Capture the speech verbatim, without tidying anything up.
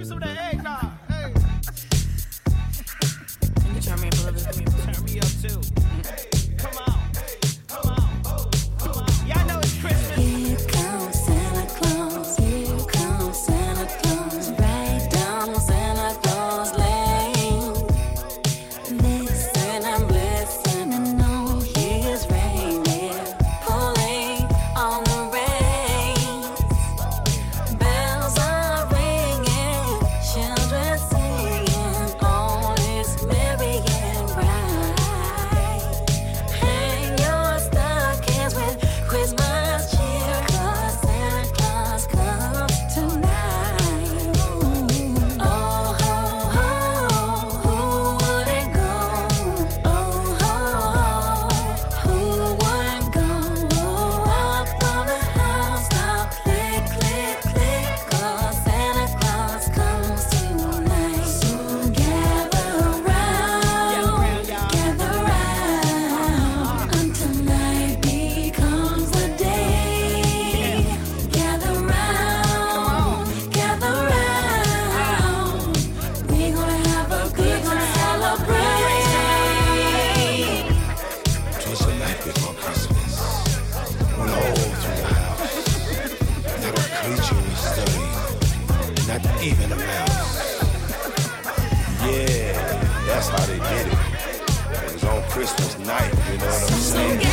me some of that eggnog. Hey. Can you turn me up a little bit? Turn me up too. Hey, come on. Hey, come on. Come on. Y'all know it's Christmas. Here comes Santa Claus. Here comes Santa Claus. Right down Santa Claus Lane. Listen and listen and know he is reindeer pulling on the reins. Bells are ringing, children singing, all is merry and bright. Hang your stockings with Christmas cheer, 'cause Santa Claus comes tonight. Oh ho ho, who wouldn't go? Oh ho ho, who wouldn't go? Up on the housetop, click click click, 'cause Santa Claus comes tonight. So gather round, gather round, until night becomes the day. Gather round, gather round. We gonna have a good, gonna celebrate. Twas the night before Christmas, when all through the house, not a creature was stirring, not even a mouse. Yeah, that's how they did it. It was on Christmas night, you know what I'm saying?